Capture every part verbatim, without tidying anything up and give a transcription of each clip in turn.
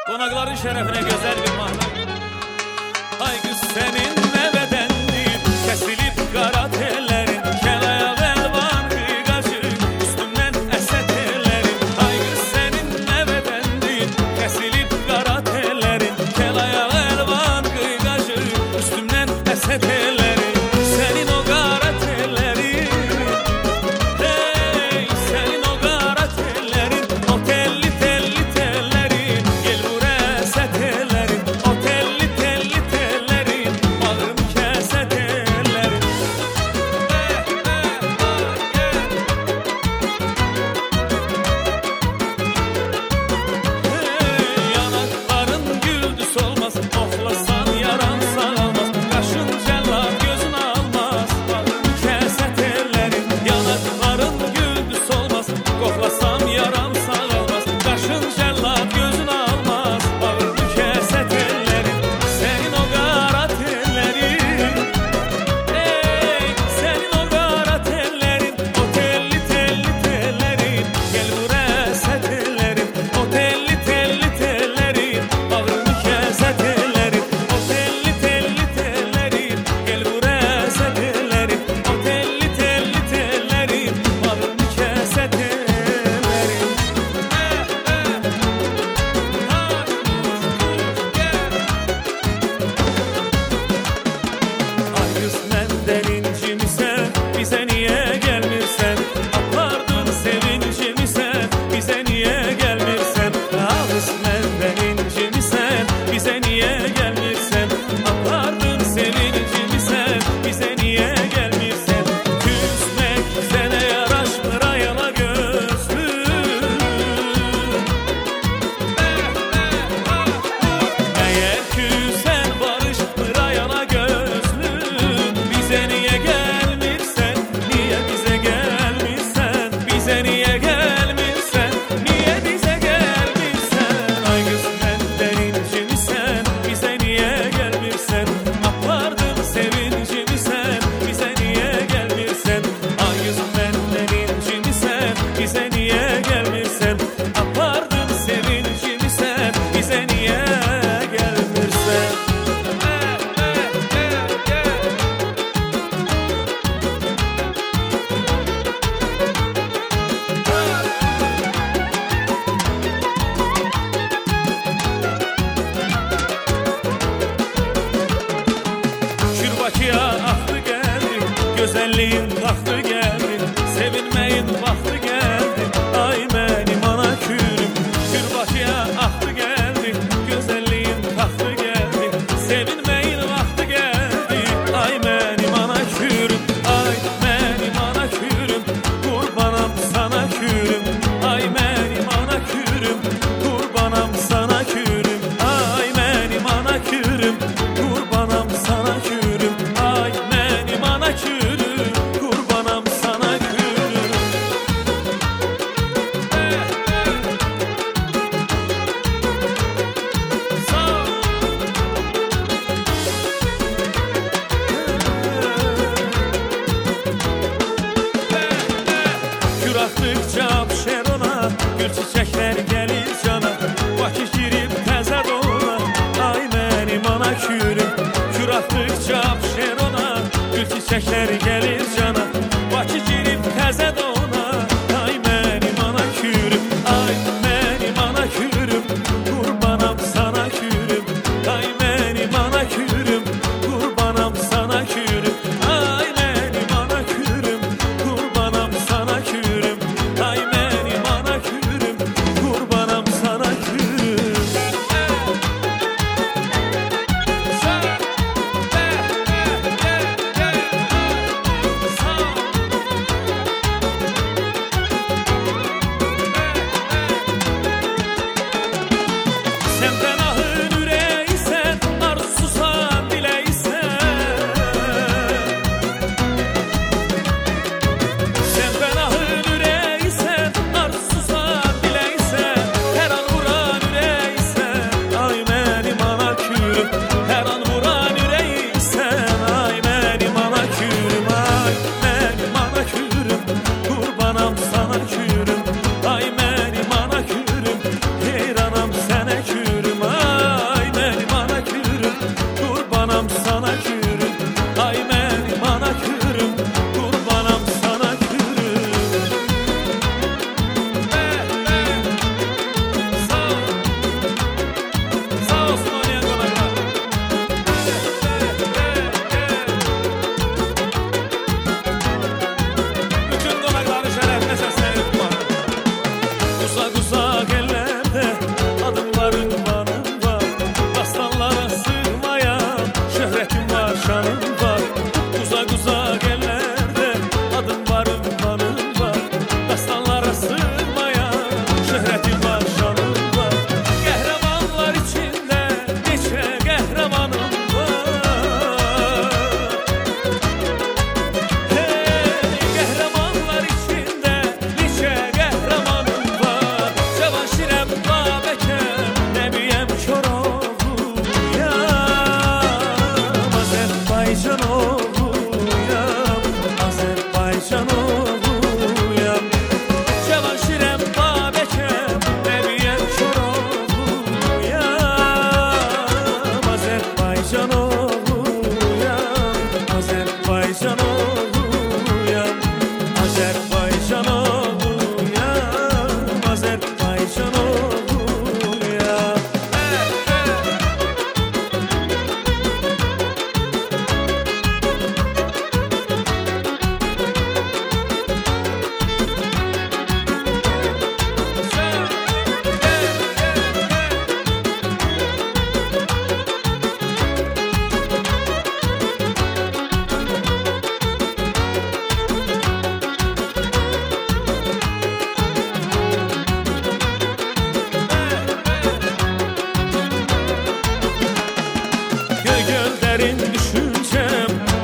Qonaqların şərəfinə gözəl bir mahnı. Ay qız sənin nəvədəndir, kəsilib qara tellərin, kəlayav əlvan qıyqacı, üstümdən əsət tellərin. Ay qız sənin nəvədəndir, kəsilib qara tellərin, kəlayav əlvan qıyqacı, üstümdən əsət tellərin. Sənin o qara tellərin, hey, sənin o qara tellərin, o telli telli tellərin, gel vur əsət tellərin, o telli telli tellərin, bağrım kəsə tellərin. Hey, hey, hey, yanakların güldü solmaz, oxlasan yaran sağalmaz, qaşın cəllad gözün almaz, bağrım kəsə tellərin. Yanakların güldü solmaz, oxlasan yaran sağalmaz, qaşın cəllad gözün almaz, bağrım kəsə tellərin. Sənin o qara tellərin, hey, sənin o qara tellərin, o telli telli tellərin, gel vur əsət tellərin, o telli telli tellərin, bağrım kəsə tellərin, o telli telli tellərin, gel vur əsət tellərin, o telli telli tellərin, bağrım kəsə tellərin. Ay qız məndən incimisən, bizə niyə gəlmirsən? Apardın sevincimisən, bizə niyə gəlmirsən? Ay qız məndən incimisən, bizə niyə gəlmirsən? Apardın sevincimisən, bizə niyə gəlmirsən? Küsmək sənə yaraşmır ayala gözlüm. Əgər küsən barışmır ayala gözlüm, bizə niyə gəlmirsən? Niyə bizə gəlmirsən? Bizə niyə gəlmirsən? Niyə bizə gəlmirsən? Ay qız məndən incimisən, bizə niyə gəlmirsən? Apardın sevincimisən, bizə niyə gəlmirsən? Ay qız məndən incimisən, bizə niyə gəlmirsən? Apardın sevincimisən, bizə niyə gəlmirsən? Şirvakiya axtı gəldi, gözəlliyin taxtı gəldi, sevinməyin vaxtı gəldi, ay mənim ana kürüm. Şirvakiya axtı gəldi, gözəlliyin taxtı gəldi, sevinməyin vaxtı gəldi, ay mənim ana kürüm, ay mənim ana kürüm, qurbanam sana kürüm, ay mənim ana kürüm, qurbanam sana kürüm, ay mənim ana kürüm, qurbanam sana kürüm, ay mənim ana kürüm, qurbanam sana kürüm. Sağ ol. Gür atdıqca pişər ona, gül çiçəklər gəlir cana, Bakı girib təzə dona, ay mənim ana kürüm. Gür atdıqca pişər ona, gül çiçəklər gəlir cana, Bakı girib təzə dona, ay mənim ana kürüm, ay mənim ana kürüm, qurbanam sana kürüm, ay mənim ana kürüm, qurbanam sana kürüm, ay mənim ana kürüm, qurbanam sana kürüm, ay mənim ana kürüm, qurbanam sana kürüm. Sağ ol.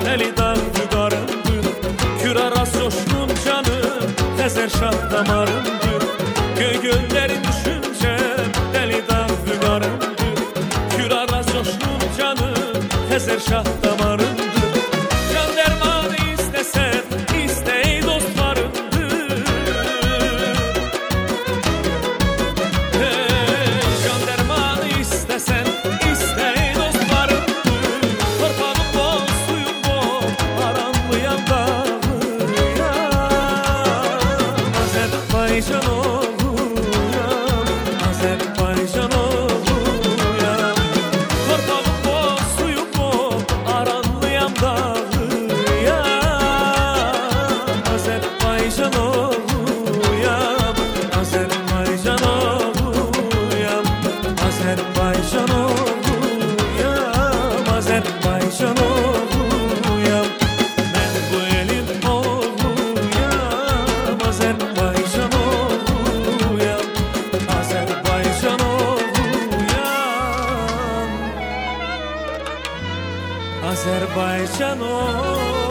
Dəli dağ vüqarımdır, Kür araz coşqun canım, Xəzər şah damarımdır. Göy göllərin düşüncəm, Dəli dağ vüqarımdır, Kür araz coşqun canım, Xəzər şah damarımdır. Can dərmanı istəsən, istəy dostlarımdır. Hey, can dərmanı istəsən, istəy dostlarımdır. Torpağım bol, suyum bol, aranlıyam dağlıyam. Azərbaycan oğluyam, Azərbaycan oğluyam. Torpağım bol, suyum bol, aranlıyam dağlıyam. Azərbaycan oğluyam, Azərbaycan oğluyam. Azərbaycan oğluyam, Azərbaycan oğluyam. Mən bu elin oğluyam, Azərbaycan oğluyam. Azərbaycan oğluyam, Azərbaycan oğluyam.